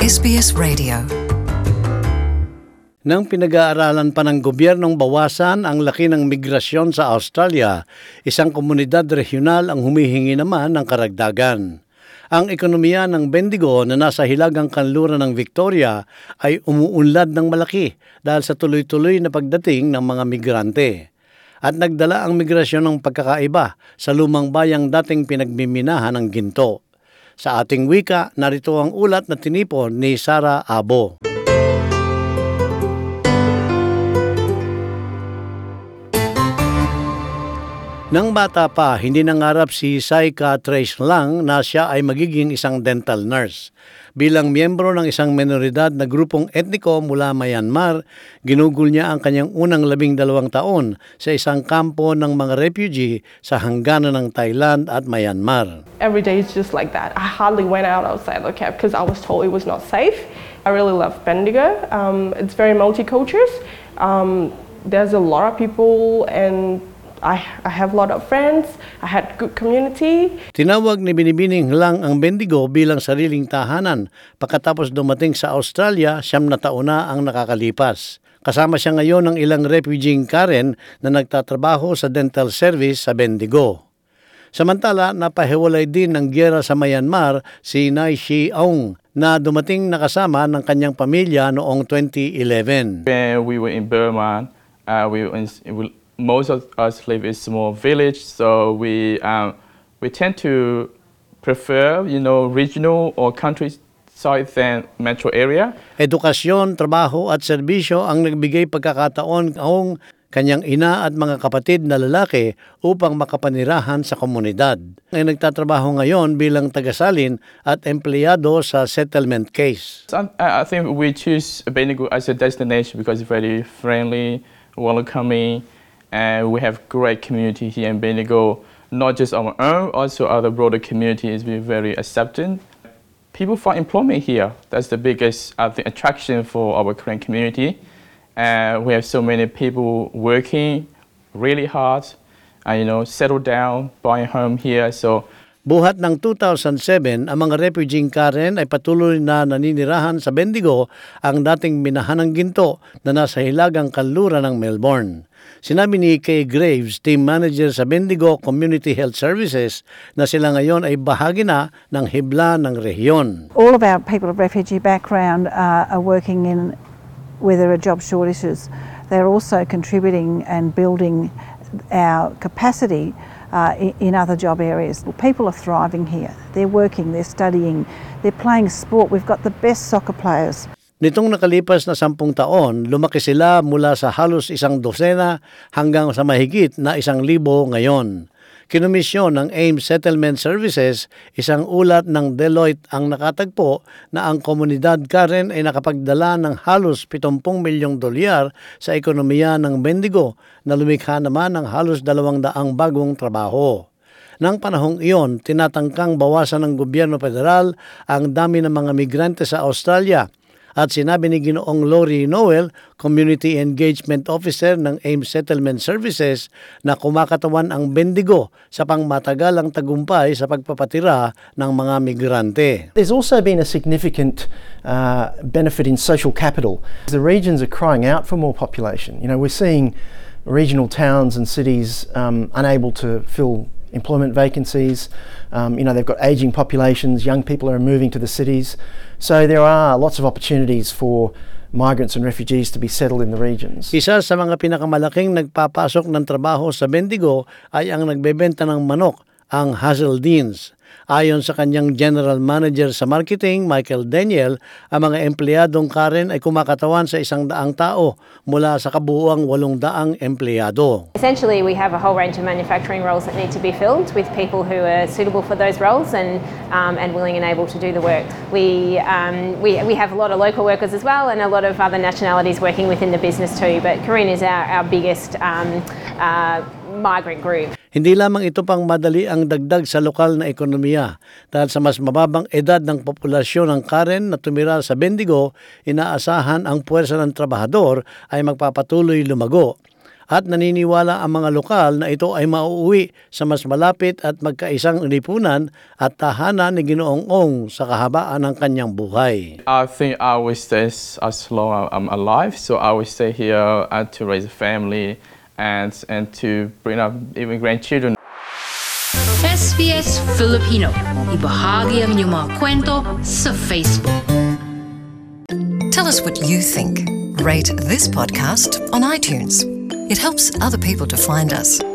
SBS Radio. Nang pinag-aaralan pa ng gobyernong bawasan ang laki ng migrasyon sa Australia, isang komunidad regional ang humihingi naman ng karagdagan. Ang ekonomiya ng Bendigo na nasa hilagang kanluran ng Victoria ay umuunlad ng malaki dahil sa tuloy-tuloy na pagdating ng mga migrante. At nagdala ang migrasyon ng pagkakaiba sa lumang bayang dating pinagmiminahan ng ginto. Sa ating wika, narito ang ulat na tinipon ni Sarah Abo. Nang bata pa, hindi nangarap si Saika Trace Lang na siya ay magiging isang dental nurse. Bilang miyembro ng isang minoridad na grupong etniko mula Myanmar, ginugol niya ang kanyang unang 12 taon sa isang kampo ng mga refugee sa hangganan ng Thailand at Myanmar. Every day is just like that. I hardly went out outside the camp because I was told it was not safe. I really love Bendigo. It's very multicultural. There's a lot of people and I have a lot of friends. I had good community. Tinawag ni Binibining Lang ang Bendigo bilang sariling tahanan. Pagkatapos dumating sa Australia, 9 na taon na ang nakakalipas. Kasama siya ngayon ng ilang refugee Karen na nagtatrabaho sa dental service sa Bendigo. Samantala, napahiwalay din ng giyera sa Myanmar si Nai Shi Aung na dumating nakasama ng kanyang pamilya noong 2011. When we were in Burma, most of us live in small village, so we tend to prefer, regional or countryside than metro area. Edukasyon, trabaho at serbisyo ang nagbigay pagkakataon ang kanyang ina at mga kapatid na lalaki upang makapanirahan sa komunidad. Ay nagtatrabaho ngayon bilang tagasalin at empleyado sa settlement case. I think we choose Bendigo as a destination because it's very friendly, welcoming, and we have great community here in Bendigo, not just our own, also other broader communities. We're very accepting. People find employment here. That's the biggest attraction for our current community. We have so many people working really hard, settle down, buying home here. So buhat ng 2007, ang mga refugee Karen ay patuloy na naninirahan sa Bendigo, ang dating minahanang ginto na nasa hilagang kanluran ng Melbourne. Sinabi ni Kay Graves, team manager sa Bendigo Community Health Services, na sila ngayon ay bahagi na ng hibla ng rehiyon. All of our people of refugee background are working in where there are job shortages. They're also contributing and building our capacity in other job areas. People are thriving here. They're working, they're studying, they're playing sport. We've got the best soccer players. Nitong nakalipas na 10 taon, lumaki sila mula sa halos 100 hanggang sa mahigit na 1,000 ngayon. Kinomisyon ng AIM Settlement Services, isang ulat ng Deloitte ang nakatagpo na ang komunidad Karen ay nakapagdala ng halos 70 milyong dolyar sa ekonomiya ng Bendigo na lumikha naman ng halos 200 bagong trabaho. Nang panahong iyon, tinatangkang bawasan ng gobyerno federal ang dami ng mga migrante sa Australia. At sinabi ni Ginoong Lori Noel, Community Engagement Officer ng AIM Settlement Services, na kumakatawan ang Bendigo sa pangmatagalang tagumpay sa pagpapatira ng mga migrante. There's also been a significant benefit in social capital. The regions are crying out for more population. We're seeing regional towns and cities unable to fill employment vacancies. They've got aging populations, young people are moving to the cities. So there are lots of opportunities for migrants and refugees to be settled in the regions. Isa sa mga pinakamalaking nagpapasok ng trabaho sa Bendigo ay ang nagbebenta ng manok, ang Hazeldeans. Ayon sa kanyang General Manager sa Marketing, Michael Daniel, ang mga empleyadong Karen ay kumakatawan sa 100 tao mula sa kabuuang 800 empleyado. Essentially, we have a whole range of manufacturing roles that need to be filled with people who are suitable for those roles and willing and able to do the work. We have a lot of local workers as well and a lot of other nationalities working within the business too, but Karen is our biggest migrant group. Hindi lamang ito pang madali ang dagdag sa lokal na ekonomiya dahil sa mas mababang edad ng populasyon ng Karen na tumira sa Bendigo, inaasahan ang puwersa ng trabahador ay magpapatuloy lumago. at naniniwala ang mga lokal na ito ay mauuwi sa mas malapit at magkaisang lipunan at tahanan ni Ginoong Ong sa kahabaan ng kanyang buhay. I think I will stay as long as I'm alive, so I will stay here to raise a family and to bring up even grandchildren. SBS Filipino, ibahagi ang inyong mga kwento sa Facebook. Tell us what you think. Rate this podcast on iTunes. It helps other people to find us.